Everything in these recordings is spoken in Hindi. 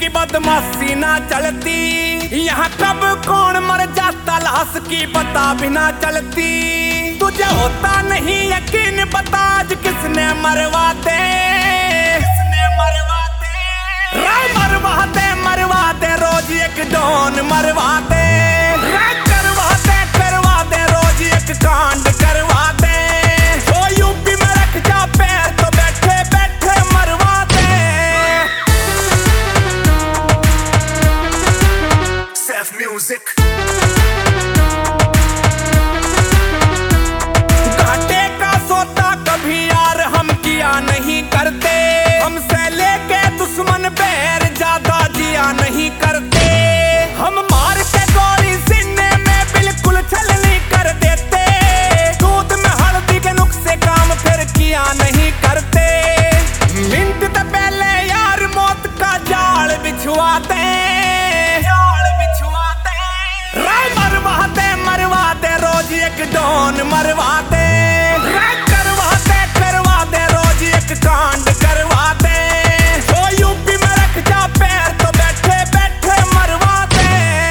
बदमाशी ना चलती, यहाँ कब कौन मर जाता लाश की पता भी ना चलती। तुझे होता नहीं यकीन, बता आज किसने मरवाते, मरवाते मरवाते रोज एक डॉन मरवाते, करवाते रोज एक कांड करवाते। तो यूपी में रख जा पैर तो बैठे बैठे मरवाते। Self music। घाटे का सौदा कभी यार हम किया नहीं करते, हमसे लेके दुश्मन बैर ज्यादा जिया नहीं करते। हम मार के गोली सीने में बिल्कुल छलनी कर देते, दूध में हल्दी के नुस्खे काम फिर किया नहीं करते। मिनट से पहले यार मौत का जाल बिछवाते, मरवाते रोज एक डॉन मरवाते, करवाते रोज एक कांड करवाते। तो यूपी में रख जा पैर तो बैठे बैठे मरवाते।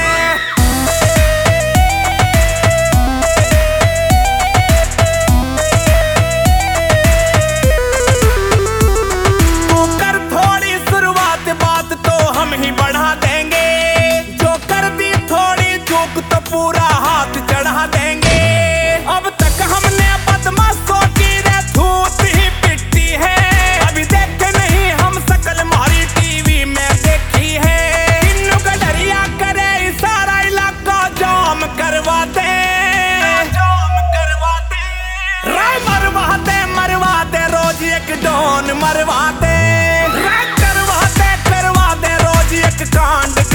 तू कर थोड़ी शुरुआत बात तो हम ही बढ़ा देंगे, जो कर दी थोड़ी चूक तो पूरा हाथ चढ़ा देंगे। अब तक हमने बदमाशों की धूत ही पिटती है, अभी देखे नहीं हम शकल मारी टीवी में देखी है। इन्नु का डरिया करे सारा इलाका जाम करवाते, मरवाते रोज एक डॉन मरवाते, करवाते रोज एक कांड